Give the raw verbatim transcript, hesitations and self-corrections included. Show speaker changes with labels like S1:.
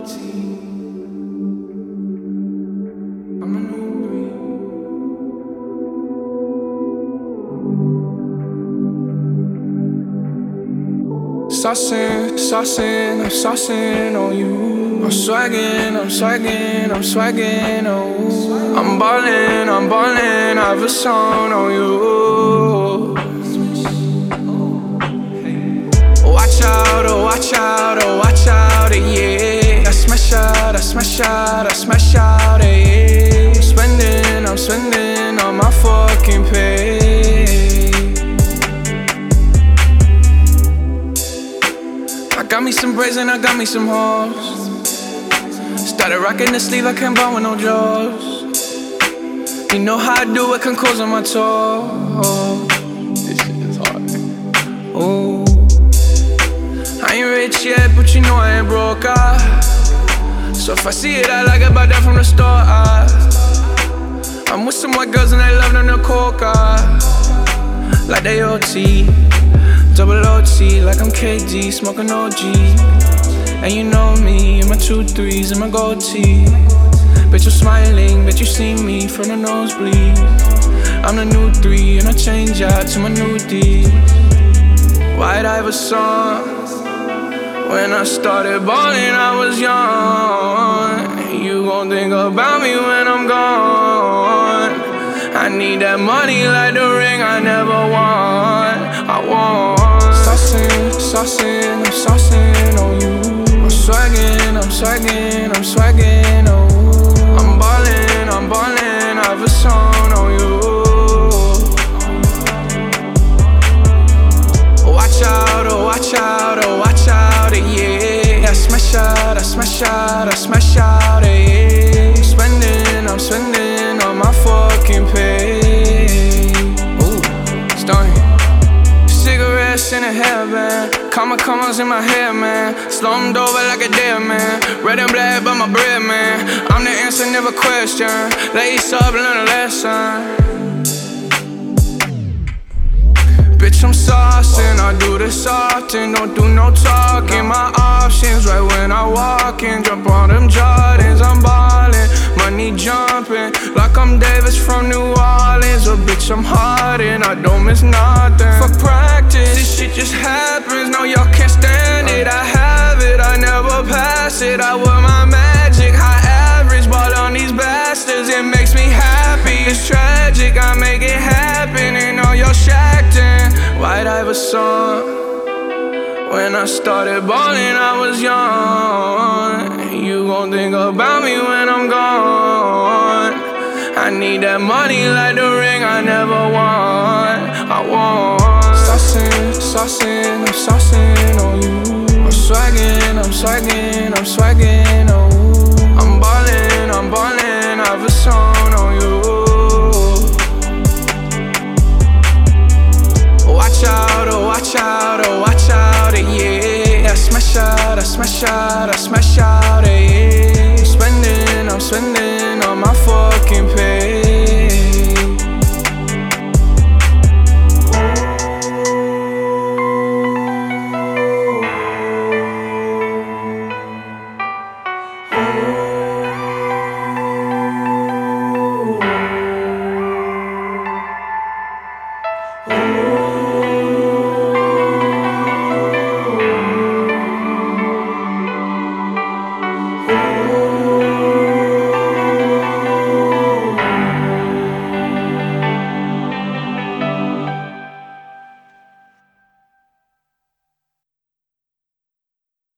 S1: I'm a new breed. Saucin', saucin', I'm saucin' on you. I'm swaggin', I'm swaggin', I'm swaggin', oh. I'm ballin', I'm ballin', I have a song on you. Watch out, oh watch out, oh watch out, yeah. I smash out, I smash out, I smash out, yeah. I'm spending, I'm spending on my fucking pay. I got me some braids and I got me some hoes. Started rocking the sleeve, I can't buy with no jaws. You know how I do it, can close on my toes. This shit is hard. Ooh. I ain't rich yet, but you know I ain't broke, ah. So if I see it, I like it, buy that from the store, ah. I'm with some white girls and they love them to coke, ah. Like they O T, double O T, like I'm K D, smoking O G. And you know me, in my two threes and my gold tee. Bitch, I'm smiling, bet you see me from the nosebleed. I'm the new three and I change out to my new D. White Iverson. When I started ballin', I was young. You gon' think about me when I'm gone. I need that money like the ring I never won. I want saucin', saucin', I'm saucin' on you. I'm swaggin', I'm swaggin', I'm swaggin', oh. I'm ballin', I'm ballin', I have a song on you. Watch out, oh watch out, oh watch out, yeah. I smash out, I smash out, I smash out, yeah. I'm spending, I'm spending on my fucking pay. Ooh, stunning. Cigarettes in a hairband, comma commas in my hair, man. Slumped over like a dead man. Red and black, but my bread, man. I'm the answer, never question. Lace up, learn a lesson. Bitch, I'm saucin', I do this often. Don't do no talking, my options right when I walk in. Jump on them Jordans, I'm ballin'. Money jumping, like I'm Davis from New Orleans. Oh bitch, I'm hardin', I don't miss nothing. Fuck practice, this shit just happens. No, y'all can't stand it, I have it, I never pass it. I wear my magic, high average, ball on these bastards. It makes me happy, it's tragic, I make it happen. And all y'all shacked in White Iverson. When I started ballin', I was young. You gon' think about me when I'm gone. I need that money like the ring I never won. I want saucin', saucin', I'm saucin' on you. I'm swaggin', I'm swaggin', I'm swaggin', oh. I'm ballin', I'm ballin', I have a song on you. Watch out, oh watch out, oh watch out, yeah. I smash out, I smash out, I smash out, yeah. I'm spending, I'm spending on my fucking pay.